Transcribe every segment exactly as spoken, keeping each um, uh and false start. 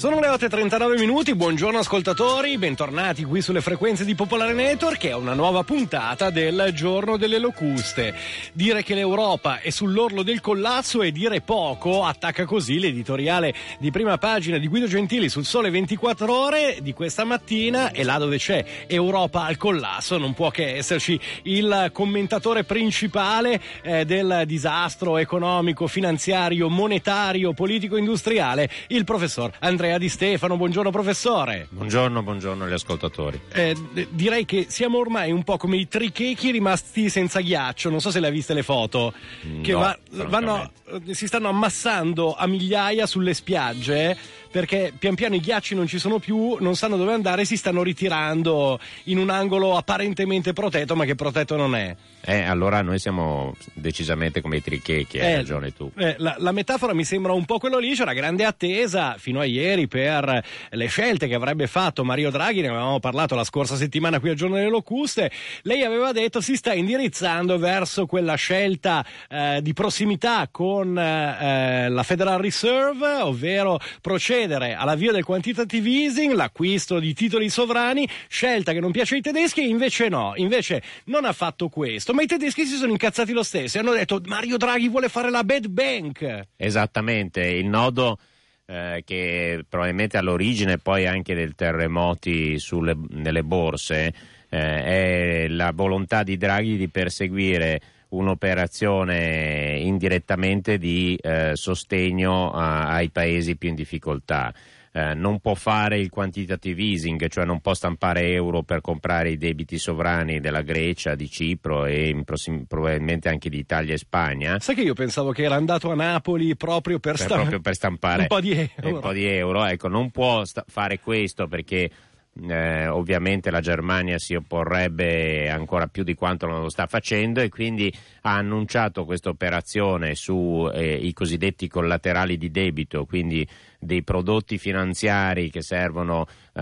Sono le otto e trentanove minuti, buongiorno ascoltatori, bentornati qui sulle frequenze di Popolare Network, che è una nuova puntata del Giorno delle Locuste. Dire che l'Europa è sull'orlo del collasso è dire poco, attacca così l'editoriale di prima pagina di Guido Gentili sul Sole ventiquattro Ore di questa mattina, e là dove c'è Europa al collasso non può che esserci il commentatore principale eh, del disastro economico, finanziario, monetario, politico-industriale, il professor Andrea Di Stefano. Buongiorno professore. Buongiorno, buongiorno agli ascoltatori. Eh, direi che siamo ormai un po' come i trichechi rimasti senza ghiaccio, non so se le hai viste le foto, che no, va, vanno, si stanno ammassando a migliaia sulle spiagge perché pian piano i ghiacci non ci sono più, non sanno dove andare, si stanno ritirando in un angolo apparentemente protetto, ma che protetto non è. Eh, allora noi siamo decisamente come i trichechi, hai eh, ragione tu. Eh, la, la metafora mi sembra un po' quello lì, c'era grande attesa fino a ieri per le scelte che avrebbe fatto Mario Draghi, ne avevamo parlato la scorsa settimana qui al Giorno delle Locuste. Lei aveva detto si sta indirizzando verso quella scelta eh, di prossimità con eh, la Federal Reserve, ovvero procedere all'avvio del quantitative easing, l'acquisto di titoli sovrani, scelta che non piace ai tedeschi, e invece no, invece non ha fatto questo, ma i tedeschi si sono incazzati lo stesso e hanno detto Mario Draghi vuole fare la bad bank. Esattamente, il nodo eh, che probabilmente all'origine poi anche dei terremoti sulle, nelle borse eh, è la volontà di Draghi di perseguire un'operazione indirettamente di eh, sostegno a, ai paesi più in difficoltà. Eh, non può fare il quantitative easing, cioè non può stampare euro per comprare i debiti sovrani della Grecia, di Cipro e in prossim- probabilmente anche di Italia e Spagna. Sai che io pensavo che era andato a Napoli proprio per, per, sta- proprio per stampare un po' di euro. Un po' di euro. Ecco, non può sta- fare questo perché Eh, ovviamente la Germania si opporrebbe ancora più di quanto non lo sta facendo, e quindi ha annunciato questa operazione su eh, i cosiddetti collaterali di debito, quindi dei prodotti finanziari che servono eh,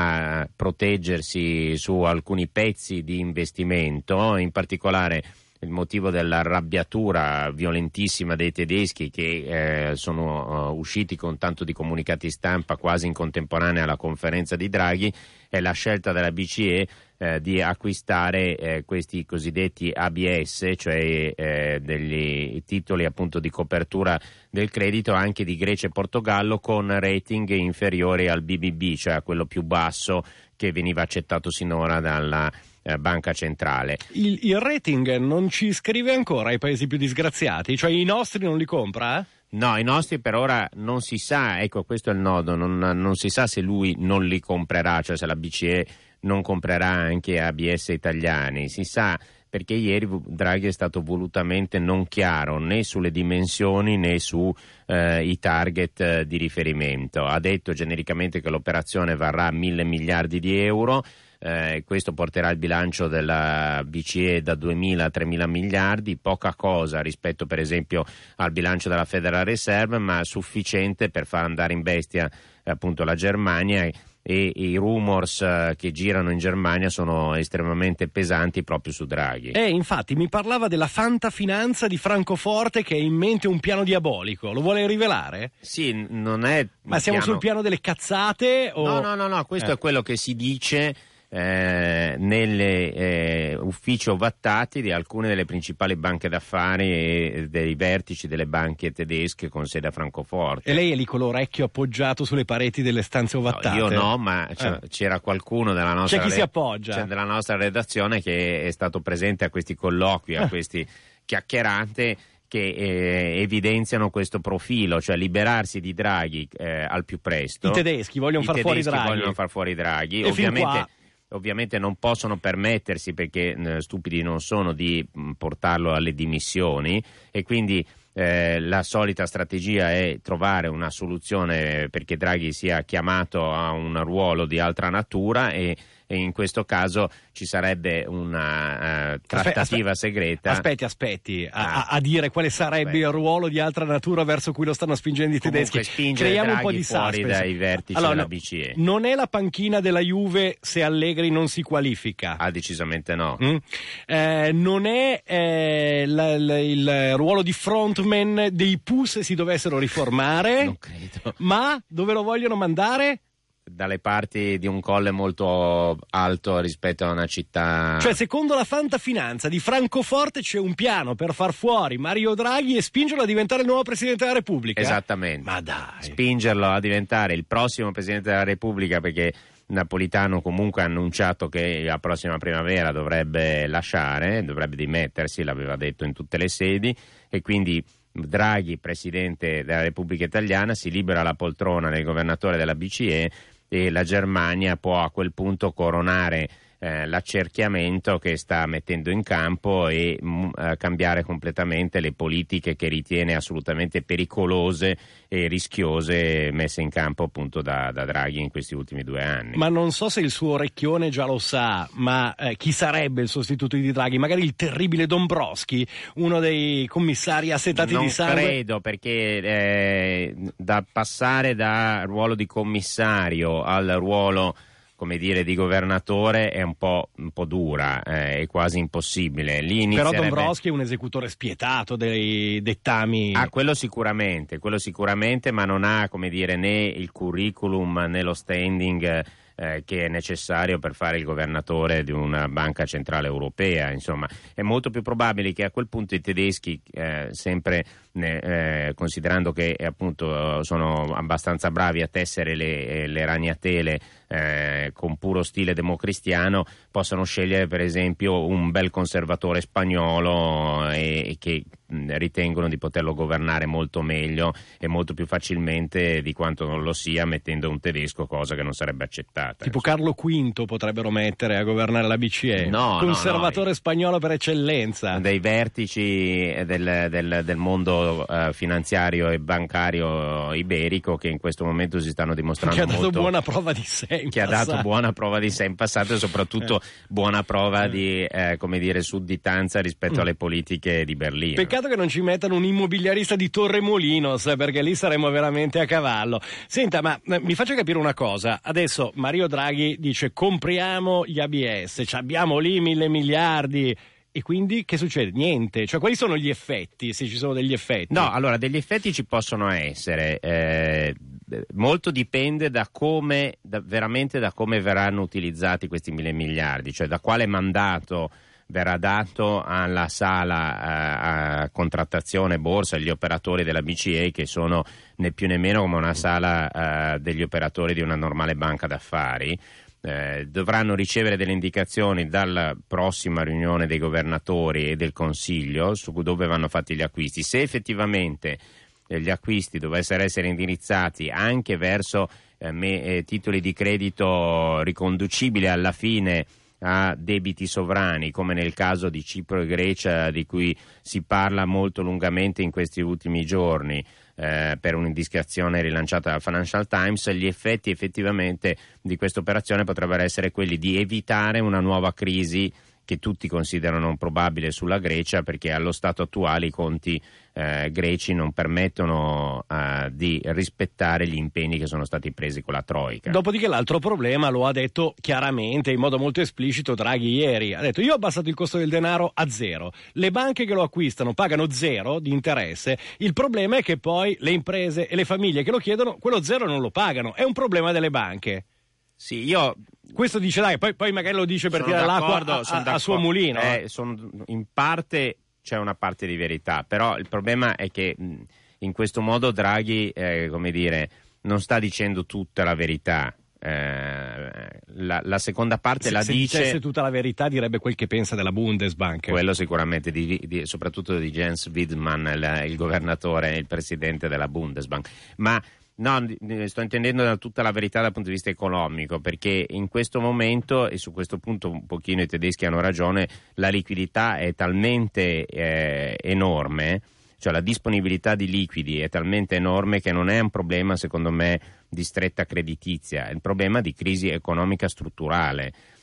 a proteggersi su alcuni pezzi di investimento, in particolare il motivo dell'arrabbiatura violentissima dei tedeschi che eh, sono uh, usciti con tanto di comunicati stampa quasi in contemporanea alla conferenza di Draghi, è la scelta della B C E eh, di acquistare eh, questi cosiddetti A B S, cioè eh, degli titoli appunto di copertura del credito anche di Grecia e Portogallo con rating inferiori al B B B, cioè a quello più basso che veniva accettato sinora dalla Banca Centrale. Il, il rating non ci scrive ancora ai paesi più disgraziati? Cioè i nostri non li compra? No, i nostri per ora non si sa, ecco questo è il nodo, non, non si sa se lui non li comprerà, cioè se la B C E non comprerà anche A B S italiani, si sa perché ieri Draghi è stato volutamente non chiaro né sulle dimensioni né su eh, i target eh, di riferimento. Ha detto genericamente che l'operazione varrà mille miliardi di euro. Eh, questo porterà il bilancio della B C E da duemila a tremila miliardi, poca cosa rispetto per esempio al bilancio della Federal Reserve, ma sufficiente per far andare in bestia eh, appunto la Germania, e, e i rumors eh, che girano in Germania sono estremamente pesanti proprio su Draghi. Eh, infatti mi parlava della fantafinanza di Francoforte, che ha in mente un piano diabolico, lo vuole rivelare? Sì, non è... Ma siamo piano... sul piano delle cazzate o... No, no, no, no, questo eh. è quello che si dice Eh, nelle eh, uffici ovattati di alcune delle principali banche d'affari e dei vertici delle banche tedesche con sede a Francoforte. E lei è lì con l'orecchio appoggiato sulle pareti delle stanze ovattate? No, io no, ma eh. c'era qualcuno della nostra, c'è chi re- si appoggia. c'è della nostra redazione che è stato presente a questi colloqui, a questi chiacchierate che eh, evidenziano questo profilo, cioè liberarsi di Draghi eh, al più presto. I tedeschi vogliono I far tedeschi fuori Draghi. vogliono far fuori Draghi. E ovviamente Ovviamente non possono permettersi, perché eh, stupidi non sono, di mh, portarlo alle dimissioni, e quindi eh, la solita strategia è trovare una soluzione perché Draghi sia chiamato a un ruolo di altra natura, e, e in questo caso ci sarebbe una uh, trattativa aspetti, segreta. Aspetti, aspetti, a, a dire quale sarebbe aspetti. il ruolo di altra natura verso cui lo stanno spingendo i Comunque tedeschi. Creiamo un po' di fuori suspense. dai vertici allora, della B C E. Non è la panchina della Juve se Allegri non si qualifica. Ah, decisamente no. Mm? Eh, non è eh, la, la, il ruolo di front ombudsman dei P U S si dovessero riformare. Non credo. Ma dove lo vogliono mandare? Dalle parti di un colle molto alto rispetto a una città. Cioè, secondo la fantafinanza di Francoforte c'è un piano per far fuori Mario Draghi e spingerlo a diventare il nuovo Presidente della Repubblica. Esattamente. Ma dai. Spingerlo a diventare il prossimo Presidente della Repubblica, perché Napolitano comunque ha annunciato che la prossima primavera dovrebbe lasciare, dovrebbe dimettersi, l'aveva detto in tutte le sedi, e quindi Draghi, Presidente della Repubblica Italiana, si libera la poltrona del governatore della B C E e la Germania può a quel punto coronare eh, l'accerchiamento che sta mettendo in campo e mh, eh, cambiare completamente le politiche che ritiene assolutamente pericolose e rischiose messe in campo appunto da, da Draghi in questi ultimi due anni. Ma non so se il suo orecchione già lo sa, ma eh, chi sarebbe il sostituto di Draghi? Magari il terribile Dombrovskis, uno dei commissari assetati non di sangue? Non credo, perché eh, da passare dal ruolo di commissario al ruolo, come dire, di governatore è un po', un po' dura, eh, è quasi impossibile. Lì inizierebbe... Però Dombrovskis è un esecutore spietato dei dettami. Ah, quello sicuramente, quello sicuramente, ma non ha, come dire, né il curriculum né lo standing eh, che è necessario per fare il governatore di una banca centrale europea. Insomma, è molto più probabile che a quel punto i tedeschi, eh, sempre ne, eh, considerando che eh, appunto sono abbastanza bravi a tessere le, le ragnatele eh, con puro stile democristiano, possano scegliere per esempio un bel conservatore spagnolo e, e che mh, ritengono di poterlo governare molto meglio e molto più facilmente di quanto non lo sia mettendo un tedesco, cosa che non sarebbe accettata. Tipo Carlo quinto potrebbero mettere a governare la B C E. No, conservatore no, no. spagnolo per eccellenza. Dei vertici del, del, del mondo uh, finanziario e bancario iberico che in questo momento si stanno dimostrando che ha dato molto, buona prova di sé in che passato. ha dato buona prova di sé in passato e soprattutto eh. buona prova di eh, come dire sudditanza rispetto mm. alle politiche di Berlino. Peccato che non ci mettano un immobiliarista di Torremolinos, perché lì saremmo veramente a cavallo. Senta, ma mi faccia capire una cosa. Adesso Mario Draghi dice compriamo gli A B S, cioè abbiamo lì mille miliardi. E quindi che succede? Niente. Cioè, quali sono gli effetti, se ci sono degli effetti? No, allora, degli effetti ci possono essere. Eh, molto dipende da come, da, veramente da come verranno utilizzati questi mille miliardi, cioè da quale mandato verrà dato alla sala a, a contrattazione borsa, agli operatori della B C E, che sono né più né meno come una sala uh, degli operatori di una normale banca d'affari. Eh, dovranno ricevere delle indicazioni dalla prossima riunione dei governatori e del Consiglio su dove vanno fatti gli acquisti. Se effettivamente eh, gli acquisti dovessero essere indirizzati anche verso eh, me, eh, titoli di credito riconducibili alla fine a debiti sovrani, come nel caso di Cipro e Grecia, di cui si parla molto lungamente in questi ultimi giorni, eh, per un'indiscrezione rilanciata dal Financial Times, gli effetti effettivamente di questa operazione potrebbero essere quelli di evitare una nuova crisi che tutti considerano probabile sulla Grecia, perché allo stato attuale i conti eh, greci non permettono eh, di rispettare gli impegni che sono stati presi con la Troika. Dopodiché l'altro problema lo ha detto chiaramente, in modo molto esplicito, Draghi ieri. Ha detto: io ho abbassato il costo del denaro a zero, le banche che lo acquistano pagano zero di interesse, il problema è che poi le imprese e le famiglie che lo chiedono quello zero non lo pagano, è un problema delle banche. Sì, io... Questo dice Draghi, poi, poi magari lo dice per sono tirare l'acqua a, sono a, a suo mulino. Eh, sono, in parte c'è una parte di verità, però il problema è che mh, in questo modo Draghi, eh, come dire, non sta dicendo tutta la verità. Eh, la, la seconda parte se, la se dice... Se dicesse tutta la verità direbbe quel che pensa della Bundesbank. Quello sicuramente, di, di, soprattutto di Jens Wiedmann, il, il governatore e il presidente della Bundesbank. Ma no, sto intendendo tutta la verità dal punto di vista economico, perché in questo momento, e su questo punto un pochino i tedeschi hanno ragione, la liquidità è talmente eh, enorme, cioè la disponibilità di liquidi è talmente enorme che non è un problema, secondo me, di stretta creditizia, è un problema di crisi economica strutturale.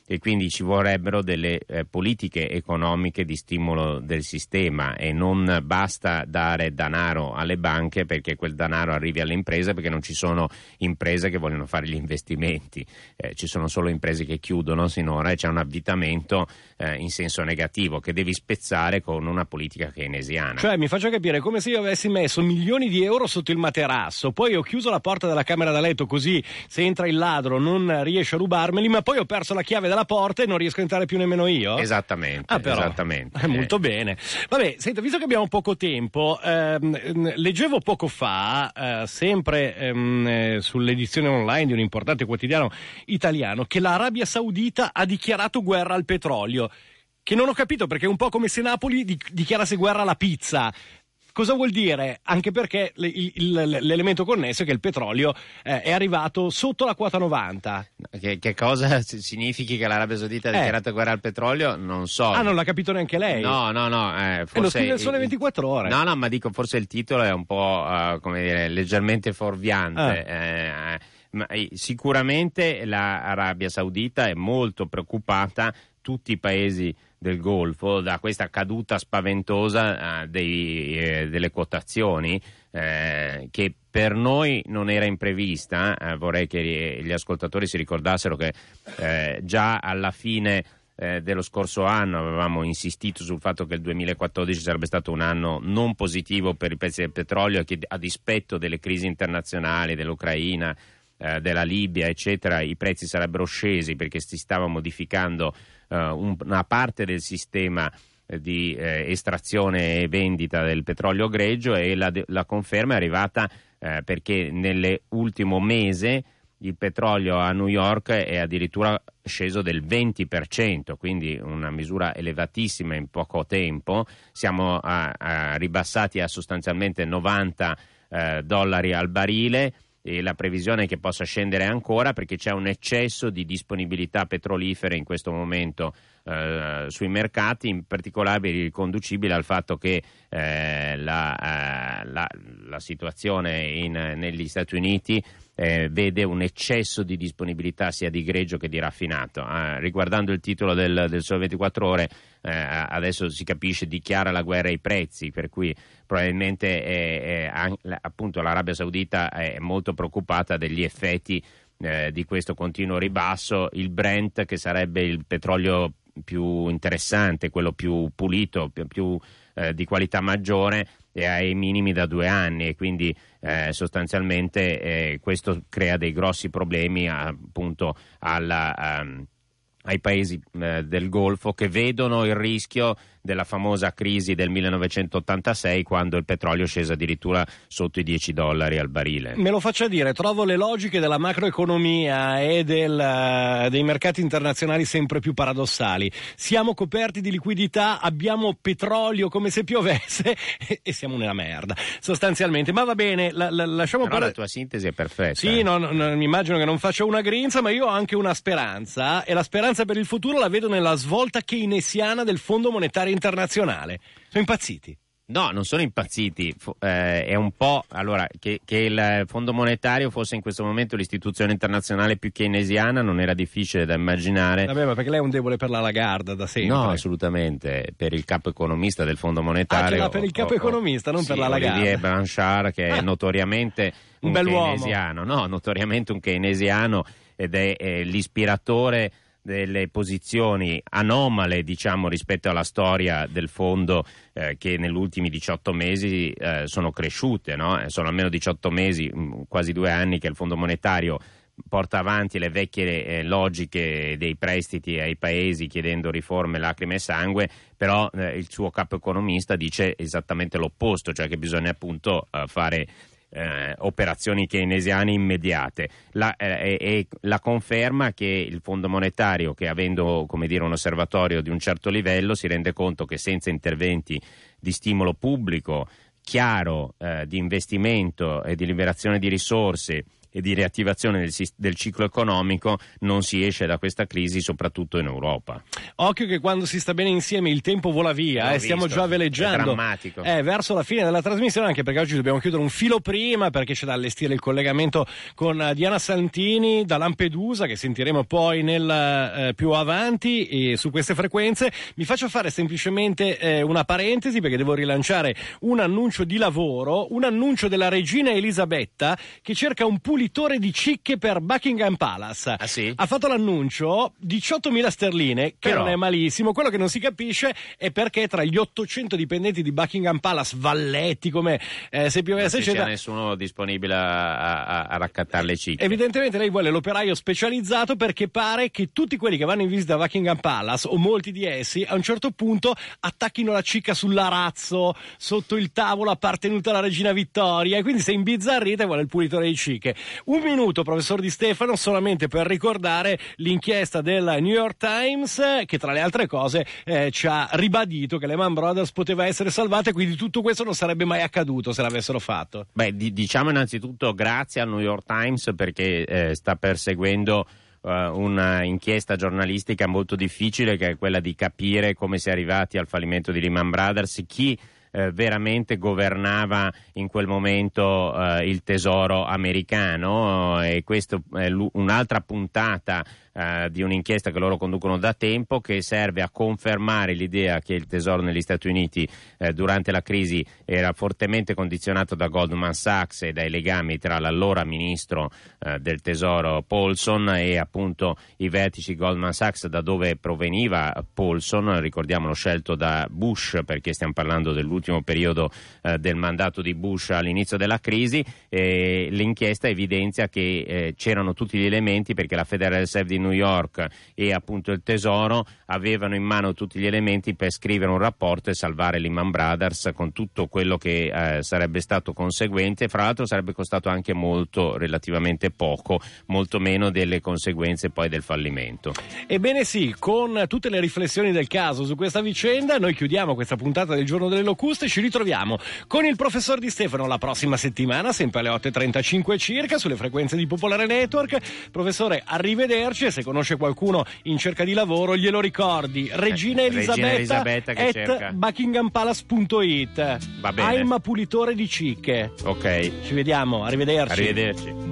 e quindi ci vorrebbero delle eh, politiche economiche di stimolo del sistema, e non basta dare denaro alle banche perché quel denaro arrivi alle imprese, perché non ci sono imprese che vogliono fare gli investimenti, eh, ci sono solo imprese che chiudono sinora, e c'è un avvitamento eh, in senso negativo che devi spezzare con una politica keynesiana. Cioè, mi faccio capire, è come se io avessi messo milioni di euro sotto il materasso, poi ho chiuso la porta della camera da letto così se entra il ladro non riesce a rubarmeli, ma poi ho perso la chiave della porta e non riesco a entrare più nemmeno io? Esattamente, ah, però, esattamente. Molto bene. Vabbè, senta, visto che abbiamo poco tempo, ehm, leggevo poco fa, eh, sempre ehm, eh, sull'edizione online di un importante quotidiano italiano, che l'Arabia Saudita ha dichiarato guerra al petrolio, che non ho capito, perché è un po' come se Napoli di- dichiarasse guerra alla pizza. Cosa vuol dire? Anche perché l- il- l'elemento connesso è che il petrolio eh, è arrivato sotto la quota novanta. Che, che cosa significhi che l'Arabia Saudita ha Eh. dichiarato guerra al petrolio? Non so. Ah, non l'ha capito neanche lei? No, no, no. Eh, forse E lo scrive il Sole ventiquattro Ore. No, no, ma dico, forse il titolo è un po', uh, come dire, leggermente fuorviante. Ah. Eh, ma, eh, sicuramente l'Arabia Saudita è molto preoccupata, tutti i paesi del Golfo, da questa caduta spaventosa uh, dei, eh, delle quotazioni, eh, che per noi non era imprevista. Eh, vorrei che gli ascoltatori si ricordassero che eh, già alla fine eh, dello scorso anno avevamo insistito sul fatto che il duemilaquattordici sarebbe stato un anno non positivo per i prezzi del petrolio, e che a dispetto delle crisi internazionali, dell'Ucraina, eh, della Libia, eccetera, i prezzi sarebbero scesi perché si stava modificando eh, un, una parte del sistema di eh, estrazione e vendita del petrolio greggio, e la, la conferma è arrivata eh, perché nell'ultimo mese il petrolio a New York è addirittura sceso del venti per cento, quindi una misura elevatissima in poco tempo. Siamo a, a ribassati a sostanzialmente novanta eh, dollari al barile, e la previsione è che possa scendere ancora perché c'è un eccesso di disponibilità petrolifere in questo momento eh, sui mercati, in particolare riconducibile al fatto che eh, la, eh, la, la situazione in, negli Stati Uniti eh, vede un eccesso di disponibilità sia di greggio che di raffinato. Eh, riguardando il titolo del, del Sole ventiquattro Ore, eh, adesso si capisce, dichiara la guerra ai prezzi, per cui probabilmente è, è, appunto l'Arabia Saudita è molto preoccupata degli effetti eh, di questo continuo ribasso. Il Brent, che sarebbe il petrolio più interessante, quello più pulito, più, più eh, di qualità maggiore, è ai minimi da due anni, e quindi eh, sostanzialmente eh, questo crea dei grossi problemi appunto alla, um, ai paesi eh, del Golfo, che vedono il rischio della famosa crisi del millenovecentottantasei, quando il petrolio è sceso addirittura sotto i dieci dollari al barile. Me lo faccia dire, trovo le logiche della macroeconomia e del, dei mercati internazionali sempre più paradossali. Siamo coperti di liquidità, abbiamo petrolio come se piovesse e siamo nella merda, sostanzialmente. Ma va bene, la, la, lasciamo Però parlare. La tua sintesi è perfetta. Sì, no, no, no, mi immagino che non faccia una grinza, ma io ho anche una speranza, e la speranza per il futuro la vedo nella svolta keynesiana del Fondo Monetario Internazionale. Sono impazziti. No, non sono impazziti, eh, è un po' allora che, che il Fondo Monetario fosse in questo momento l'istituzione internazionale più keynesiana non era difficile da immaginare. Vabbè, ma perché lei è un debole per la Lagarde da sempre? No, assolutamente, per il capo economista del Fondo Monetario. Ah, ce l'ha per il capo o, economista, non sì, per la Lagarde. Olivier Blanchard, che è Ah, notoriamente un, un keynesiano, no, notoriamente un keynesiano, ed è, è l'ispiratore delle posizioni anomale, diciamo, rispetto alla storia del fondo, eh, che negli ultimi diciotto mesi eh, sono cresciute, no? Sono almeno diciotto mesi, mh, quasi due anni, che il Fondo Monetario porta avanti le vecchie eh, logiche dei prestiti ai paesi chiedendo riforme, lacrime e sangue, però eh, il suo capo economista dice esattamente l'opposto, cioè che bisogna appunto eh, fare Eh, operazioni keynesiane immediate. La, eh, e la conferma che il Fondo Monetario, che avendo, come dire, un osservatorio di un certo livello, si rende conto che senza interventi di stimolo pubblico chiaro, eh, di investimento e di liberazione di risorse, e di riattivazione del, del ciclo economico non si esce da questa crisi, soprattutto in Europa. Occhio che quando si sta bene insieme il tempo vola via, eh, stiamo già veleggiando. È drammatico. Eh, verso la fine della trasmissione, anche perché oggi dobbiamo chiudere un filo prima, perché c'è da allestire il collegamento con Diana Santini da Lampedusa, che sentiremo poi nel eh, più avanti e su queste frequenze. Mi faccio fare semplicemente eh, una parentesi, perché devo rilanciare un annuncio di lavoro, un annuncio della regina Elisabetta che cerca un pulitore di cicche per Buckingham Palace. Ah, sì? Ha fatto l'annuncio, diciottomila sterline, che Però... non è malissimo. Quello che non si capisce è perché tra gli ottocento dipendenti di Buckingham Palace, valletti come eh, se piovesse non ci sia c'è nessuno disponibile a, a, a raccattare le cicche. Evidentemente lei vuole l'operaio specializzato, perché pare che tutti quelli che vanno in visita a Buckingham Palace, o molti di essi, a un certo punto attacchino la cicca sull'arazzo, sotto il tavolo appartenuto alla regina Vittoria, e quindi se imbizzarrite vuole il pulitore di cicche. Un minuto, professor Di Stefano, solamente per ricordare l'inchiesta del New York Times, che tra le altre cose eh, ci ha ribadito che Lehman Brothers poteva essere salvata, e quindi tutto questo non sarebbe mai accaduto se l'avessero fatto. Beh, di, diciamo innanzitutto grazie al New York Times, perché eh, sta perseguendo uh, una inchiesta giornalistica molto difficile, che è quella di capire come si è arrivati al fallimento di Lehman Brothers, chi Eh, veramente governava in quel momento eh, il tesoro americano, e questo è un'altra puntata eh, di un'inchiesta che loro conducono da tempo, che serve a confermare l'idea che il tesoro negli Stati Uniti eh, durante la crisi era fortemente condizionato da Goldman Sachs e dai legami tra l'allora ministro eh, del tesoro Paulson e appunto i vertici Goldman Sachs, da dove proveniva Paulson, ricordiamolo, scelto da Bush, perché stiamo parlando dell'ultimo ultimo periodo eh, del mandato di Bush all'inizio della crisi. Eh, l'inchiesta evidenzia che eh, c'erano tutti gli elementi, perché la Federal Reserve di New York e appunto il Tesoro avevano in mano tutti gli elementi per scrivere un rapporto e salvare Lehman Brothers, con tutto quello che eh, sarebbe stato conseguente. Fra l'altro sarebbe costato anche molto, relativamente poco, molto meno delle conseguenze poi del fallimento. Ebbene sì, con tutte le riflessioni del caso su questa vicenda noi chiudiamo questa puntata del Giorno delle Locuste. Ci ritroviamo con il professor Di Stefano la prossima settimana, sempre alle otto e trentacinque circa, sulle frequenze di Popolare Network. Professore, arrivederci, e se conosce qualcuno in cerca di lavoro glielo ricordi: Regina Elisabetta, Regina Elisabetta che at cerca buckinghampalace punto it. Va bene. I'm pulitore di cicche. Ok. Ci vediamo, arrivederci. Arrivederci.